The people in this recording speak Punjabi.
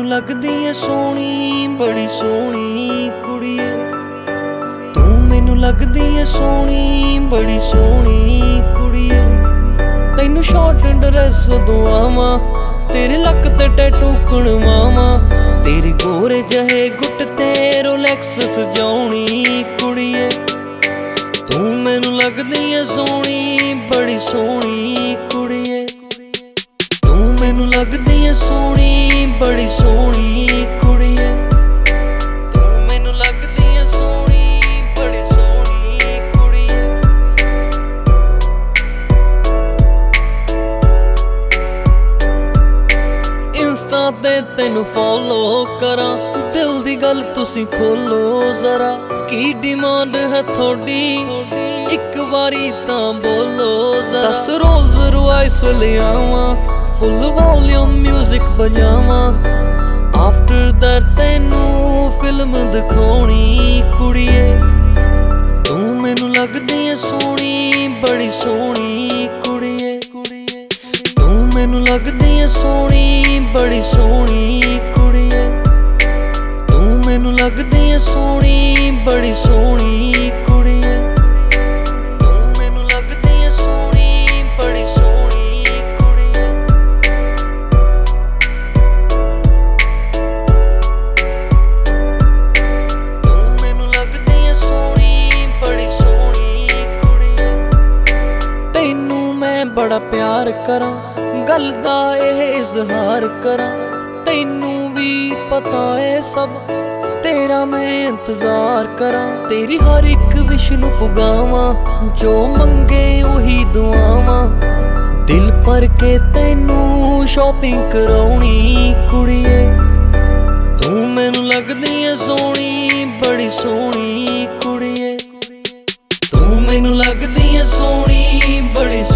ਮੈਨੂੰ ਲੱਗਦੀ ਏ ਸੋਹਣੀ, ਬੜੀ ਸੋਹਣੀ ਕੁੜੀਏ। ਤੂੰ ਮੈਨੂੰ ਲੱਗਦੀ ਏ ਸੋਹਣੀ, ਬੜੀ ਸੋਹਣੀ ਕੁੜੀਏ। ਤੈਨੂੰ ਸ਼ਾਰਟ ਡਰੈਸ ਦਵਾਵਾਂ, ਤੇਰੇ ਲੱਕ ਤੇ ਟੈਟੂ ਕਣਵਾਵਾਂ, ਤੇਰੇ ਗੋਰੇ ਜਿਹੇ ਗੁੱਟ ਤੇ ਰੋਲੈਕਸ ਸਜਾਉਣੀ ਕੁੜੀਏ। ਤੂੰ ਮੈਨੂੰ ਲੱਗਦੀ ਏ ਸੋਹਣੀ, ਬੜੀ ਸੋਹਣੀ ਕੁੜੀਏ। ਤੂੰ ਮੈਨੂੰ ਲੱਗਦੀ ਏ ਸੋਹਣੀ, ਬੜੀ ਸੋਹਣੀ ਕੁੜੀਏ। ਤੂੰ ਮੈਨੂੰ ਲੱਗਦੀ ਏ ਸੋਹਣੀ, ਬੜੀ ਸੋਹਣੀ ਕੁੜੀਏ। ਇੰਸਟਾ ਤੇ ਤੈਨੂੰ ਫੋਲੋ ਕਰਾਂ, ਦਿਲ ਦੀ ਗੱਲ ਤੁਸੀਂ ਖੋਲੋ ਜ਼ਰਾ। ਕੀ ਡਿਮਾਂਡ ਹੈ ਤੁਹਾਡੀ, ਇੱਕ ਵਾਰੀ ਤਾਂ ਬੋਲੋ ਜ਼ਰਾ। 10 ਰੋਲਸ ਰੋਇਸ ਲਿਆਵਾਂ, ਫੁੱਲ ਵੋਲਿਊਮ ਮਿਊਜ਼ਿਕ ਬਜਾਵਾਂ, ਆਫਟਰ ਦੈਟ ਤੈਨੂੰ ਫਿਲਮ ਦਿਖਾਉਣੀ ਕੁੜੀਏ। ਤੂੰ ਮੈਨੂੰ ਲੱਗਦੀ ਏ ਸੋਹਣੀ, ਬੜੀ ਸੋਹਣੀ ਕੁੜੀਏ। ਤੂੰ ਮੈਨੂੰ ਲੱਗਦੀ ਏ ਸੋਹਣੀ, ਬੜੀ ਸੋਹਣੀ ਕੁੜੀਏ। ਤੂੰ ਮੈਨੂੰ ਲੱਗਦੀ ਏ ਸੋਹਣੀ, ਬੜੀ ਸੋਹਣੀ ਕੁੜੀਏ। ਤੂੰ ਮੈਨੂੰ ਲੱਗਦੀ ਏ ਸੋਹਣੀ, ਬੜੀ ਸੋਹਣੀ ਕੁੜੀਏ। ਤੂੰ ਮੈਨੂੰ ਲੱਗਦੀ ਏ ਸੋਹਣੀ, ਬੜੀ ਸੋਹਣੀ ਕੁੜੀਏ। ਤੈਨੂੰ ਮੈਂ ਬੜਾ ਪਿਆਰ ਕਰਾਂ, ਗੱਲ ਦਾ ਇਹ ਇਜ਼ਹਾਰ ਕਰਾਂ। ਤੈਨੂੰ ਵੀ ਪਤਾ ਏ ਸਭ, ਤੇਰਾ ਮੈਂ ਇੰਤਜ਼ਾਰ ਕਰਾਂ। ਤੇਰੀ ਹਰ ਇੱਕ ਵਿਸ਼ ਨੂੰ ਪੁਗਾਵਾਂ, ਜੋ ਮੰਗੇ ਉਹੀ ਦੁਆਵਾਂ। ਦਿਲ ਭਰ ਕੇ ਤੈਨੂੰ ਸ਼ਾਪਿੰਗ ਕਰਾਉਣੀ ਕੁੜੀਏ। ਤੂੰ ਮੈਨੂੰ ਲੱਗਦੀ ਏ ਸੋਹਣੀ, ਬੜੀ ਸੋਹਣੀ ਕੁੜੀਏ। ਤੂੰ ਮੈਨੂੰ ਲੱਗਦੀ ਏ ਸੋਹਣੀ, ਬੜੀ